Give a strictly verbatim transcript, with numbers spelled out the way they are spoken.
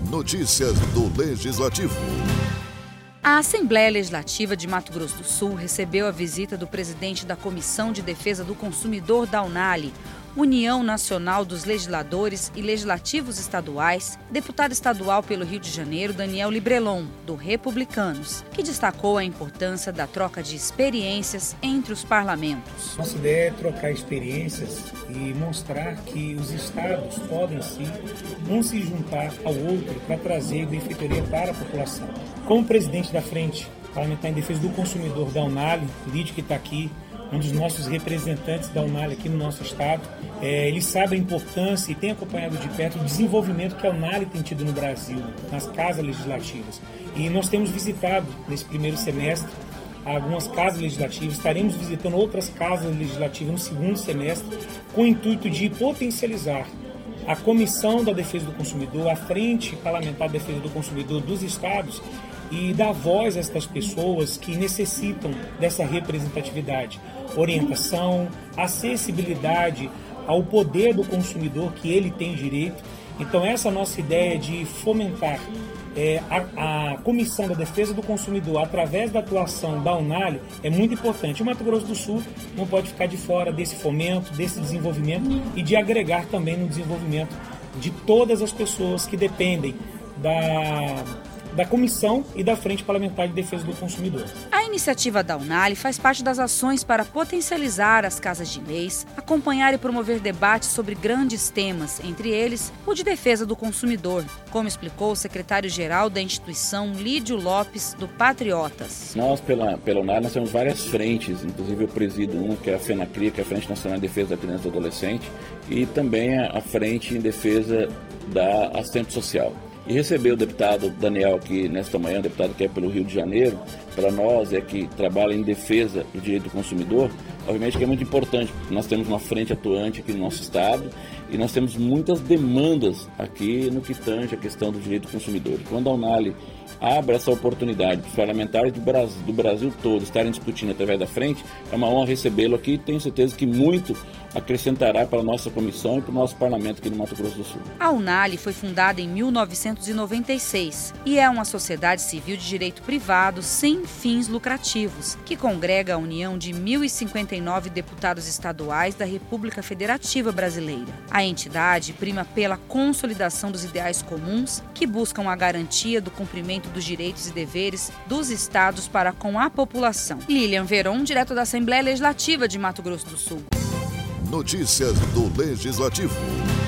Notícias do Legislativo. A Assembleia Legislativa de Mato Grosso do Sul recebeu a visita do presidente da Comissão de Defesa do Consumidor da UNALE, União Nacional dos Legisladores e Legislativos Estaduais, deputado estadual pelo Rio de Janeiro, Daniel Librelon, do Republicanos, que destacou a importância da troca de experiências entre os parlamentos. Nossa ideia é trocar experiências e mostrar que os estados podem sim um se juntar ao outro para trazer benfeitoria para a população. Como presidente da Frente Parlamentar em Defesa do Consumidor da UNALE, Lídio que está aqui, um dos nossos representantes da UNALE aqui no nosso estado, é, ele sabe a importância e tem acompanhado de perto o desenvolvimento que a UNALE tem tido no Brasil, nas casas legislativas. E nós temos visitado, nesse primeiro semestre, algumas casas legislativas, estaremos visitando outras casas legislativas no segundo semestre, com o intuito de potencializar a Comissão da Defesa do Consumidor, a Frente Parlamentar de Defesa do Consumidor dos estados, e dar voz a estas pessoas que necessitam dessa representatividade, orientação, acessibilidade ao poder do consumidor que ele tem direito. Então essa é a nossa ideia de fomentar é, a, a Comissão da Defesa do Consumidor através da atuação da UNALE é muito importante. O Mato Grosso do Sul não pode ficar de fora desse fomento, desse desenvolvimento e de agregar também no desenvolvimento de todas as pessoas que dependem da... da Comissão e da Frente Parlamentar de Defesa do Consumidor. A iniciativa da UNALE faz parte das ações para potencializar as casas de leis, acompanhar e promover debates sobre grandes temas, entre eles o de defesa do consumidor, como explicou o secretário-geral da instituição, Lídio Lopes, do Patriotas. Nós, pela, pela UNALE, nós temos várias frentes, inclusive eu presido uma, que é a FENACRI, que é a Frente Nacional de Defesa da Criança e do Adolescente, e também a Frente em Defesa da Assistente Social. E receber o deputado Daniel aqui nesta manhã, deputado que é pelo Rio de Janeiro, para nós é que trabalha em defesa do direito do consumidor, obviamente que é muito importante, porque nós temos uma frente atuante aqui no nosso estado e nós temos muitas demandas aqui no que tange a questão do direito do consumidor. Quando a UNALE abre essa oportunidade para os parlamentares do Brasil, do Brasil todo estarem discutindo através da frente, é uma honra recebê-lo aqui e tenho certeza que muito acrescentará para a nossa comissão e para o nosso parlamento aqui no Mato Grosso do Sul. A UNALE foi fundada em mil novecentos e noventa e seis e é uma sociedade civil de direito privado sem fins lucrativos, que congrega a união de mil e cinquenta e nove deputados estaduais da República Federativa Brasileira. A entidade prima pela consolidação dos ideais comuns que buscam a garantia do cumprimento dos direitos e deveres dos estados para com a população. Lilian Veron, direto da Assembleia Legislativa de Mato Grosso do Sul. Notícias do Legislativo.